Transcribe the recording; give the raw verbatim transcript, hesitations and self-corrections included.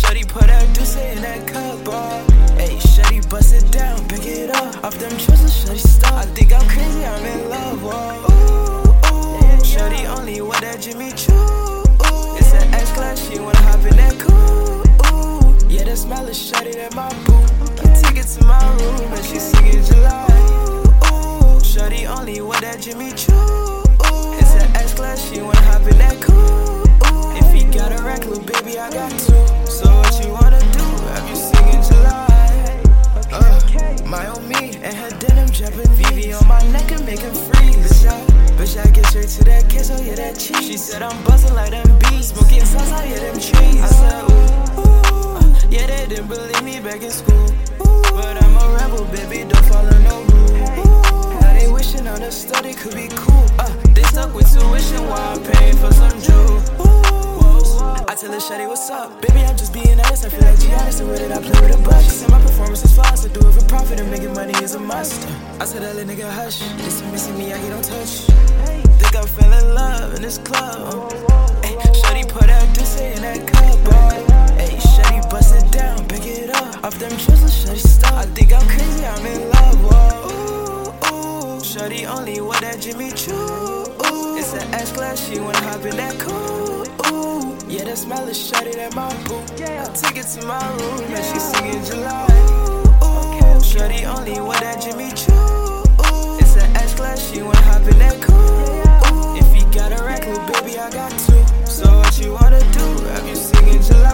shawty put that deuce in that cup, uh. Ayy, shawty bust it down, pick it up. Off them trust, shawty stop. I think I'm crazy, I'm in love, whoa. Ooh, ooh. Shawty only want that Jimmy Choo. Ooh. It's an X-Class, she wanna hop in that coupe. Ooh. Yeah, the smell of shawty that my boo. I take it to my room and she singing July. Ooh, shawty only want that Jimmy Choo. Ooh. It's an X-Class, she wanna hop in that coupe. Ooh. If he got a rack, little baby, I got two. So what you wanna do? Have you singing July? Uh, my own me and her denim Japanese. V V on my neck and make him freeze. Bitch, I, bitch, I get straight to that kiss, oh yeah, that cheese. She said I'm buzzing like them bees, smoking salsa, yeah, them trees. I said, ooh, ooh, uh, yeah, they didn't believe me back in school. Ooh, but I'm a rebel, baby, don't follow no rule. Now they wishing on a study could be cool. Uh, they stuck with tuition while I'm paying for some jewels. I tell her, shawty, what's up? Baby, I'm just being honest. I feel like Giannis, the way that I play with the bucks. She said my performance is flawless. I do it for profit and making money is a must. I said, that little nigga, hush. Listen, missing me, I get don't touch. Think I fell in love in this club. Ayy, shawty put that deuce in that cup. Ayy, shawty bust it down, pick it up. Off them trust, shawty stop. I think I'm crazy, I'm in love. Whoa. Ooh, ooh. Shawty only want that Jimmy Choo. Ooh. It's an X-Class, she wanna hop in that coupe. Ooh, yeah, the smell of shawty that my boo. I take it to my room and she singing July. Ooh, shawty only want that Jimmy Choo. Ooh, it's an X-Class, she wanna hop in that coupe. Ooh, if he got a rack, little baby, I got two. So what you wanna do? Have you singing July?